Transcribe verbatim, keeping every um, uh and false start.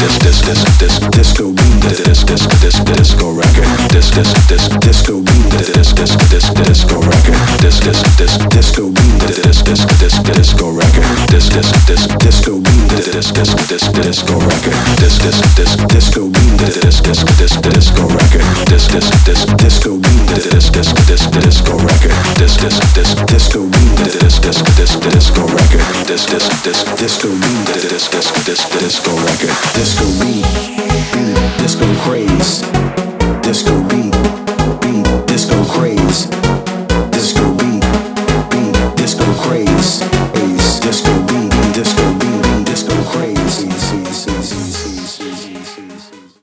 this this this disco beat, this this this disco record, this this this disco beat, this this this disco record, this this this disco beat, this this this disco record, this this this disco beat, this this this disco record, this this this disco beat, this this this disco record, this this this disco beat, this this this disco record, this this this disco beat, this this this disco record, this this this disco beat, this this this disco record, disco beat, beat, disco craze, disco beat.